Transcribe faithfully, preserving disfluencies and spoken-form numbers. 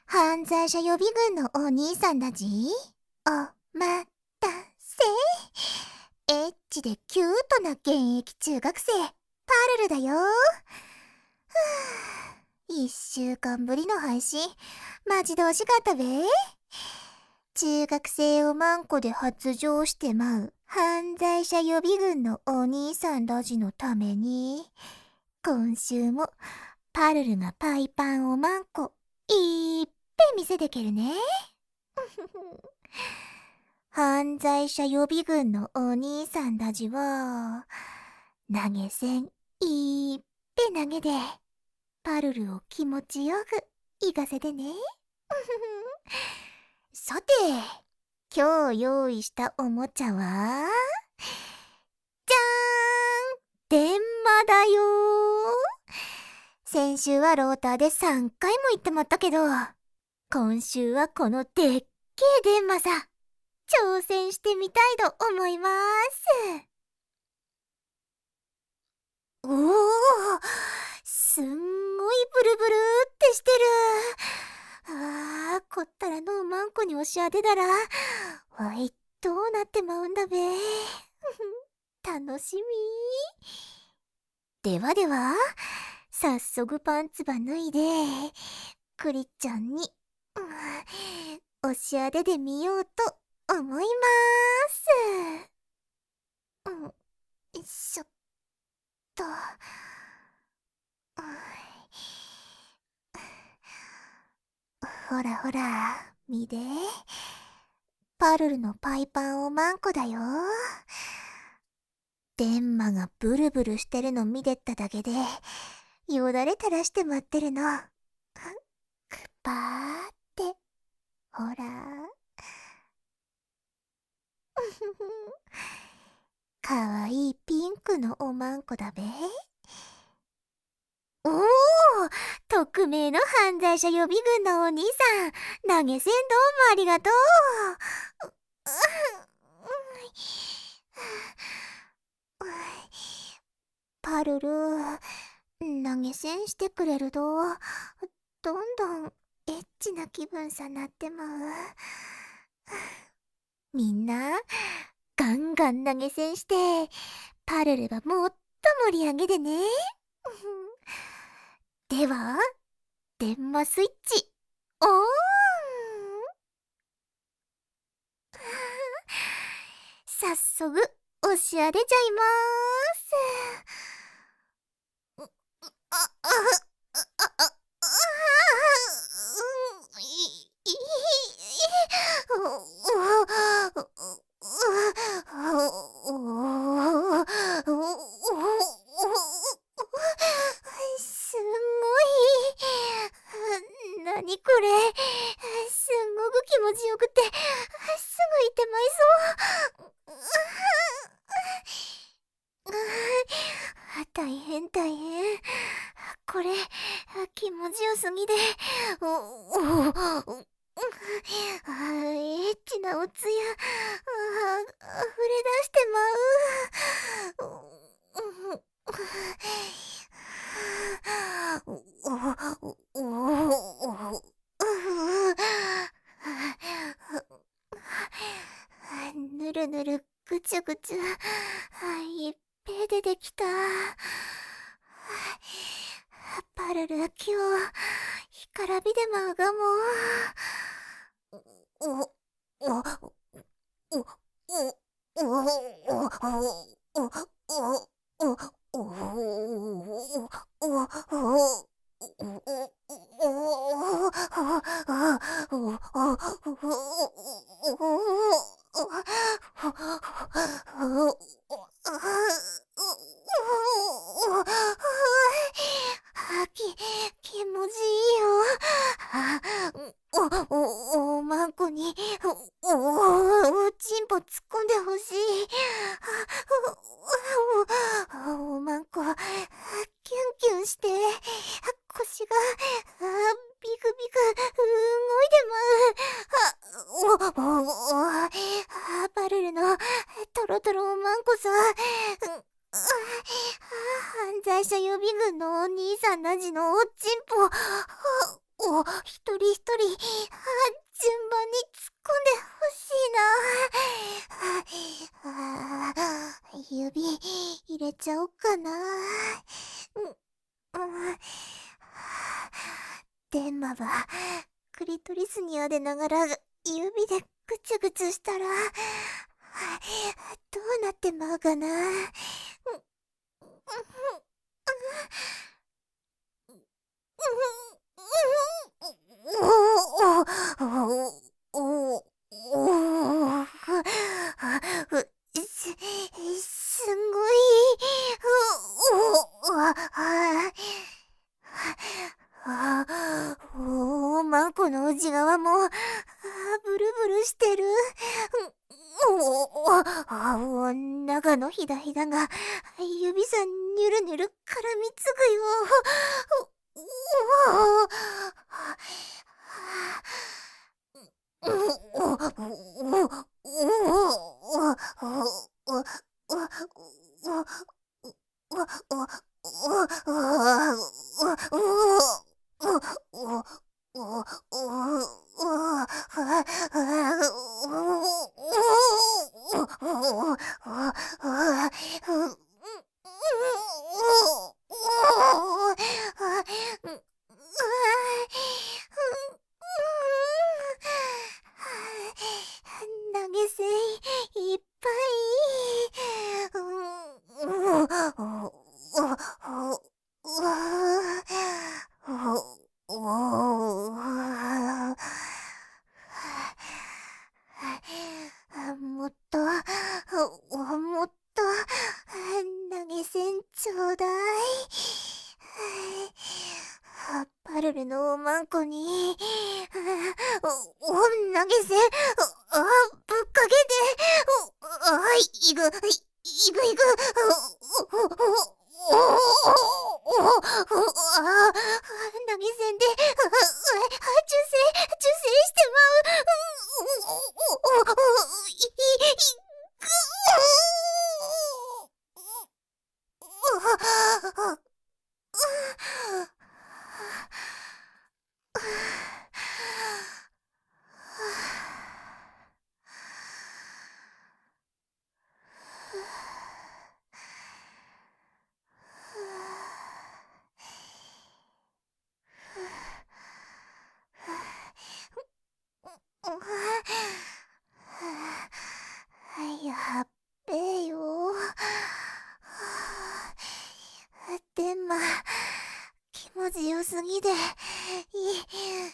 犯罪者予備軍のお兄さんだじ。おまたせ。エッチでキュートな現役中学生、パルルだよ。一週間ぶりの配信、待ち遠しかったべ。中学生をマンコで発情してまう犯罪者予備軍のお兄さんラジのために、今週もパルルがパイパンをマンコいっぺん見せてけるね。犯罪者予備軍のお兄さんたちは投げ銭いっぺん投げでパルルを気持ちよく行かせてね。さて、今日用意したおもちゃはじゃーん、電マだよ。先週はローターでさんかいも行ってまったけど、今週はこのでっけえ電マさ、挑戦してみたいと思います。おお、すんごいブルブルってしてる。あー、こったらのうマンコに押し当てたら、わいどうなってまうんだべ。楽しみ。ではでは、早速パンツば脱いで、クリちゃんに、うん、押し当ててみようと思います。うん、よいしょっと。ほらほら、見て。パルルのパイパンをマンコだよ。電マがブルブルしてるの見てっただけで、よだれ垂らして待ってるの。パーって、ほら。かわいいピンクのおまんこだべ。おお、匿名の犯罪者予備軍のお兄さん、投げ銭どうもありがとう。パルル、投げ銭してくれると、どんどんエッチな気分さなってまう。みんな、ガンガン投げ銭して、パルルがもっと盛り上げてね。では、電マスイッチ、オン。早速、押し当てちゃいまーす。あ、あ、あ、あ、あ、い、い、すごい。なにこれ。すんごく気持ちよくて、すぐ行ってまいそう。大変大変。これ、気持ちよすぎで、お、お、お、あー、エッチなおつや、あー、溢れ出してまう。ぬるぬるぐちゅぐちゅ、いっぺい出てきた。パルル、今日干からびでまうがも。お、お、お、お、お、き、気持ちいいよ。お、お、おまんこに、お、お、おちんぽ突っ込んでほしい。お、おまんこ、キュンキュンして、腰が、ビクビク、動いてまう。お、お、お、パルルの、トロトロおまんこさ。犯罪者予備軍のお兄さんたちのおちんぽ、お、一人一人デンマはクリトリスに当てながら指でグツグツしたらどうなってまうかな。す、すんごい。おお、マンコの内側もブルブルしてる。おお、中のひだひだが指さニュルニュル絡みつくよ。投げ銭いっぱい。もっともっと投げ銭ちょうだい。パルルのおまんこにお投げ銭ぶっかけて、あいぐいぐいぐ投げ銭で受精受精してまう。やっべえよ。でま気持ちよすぎでい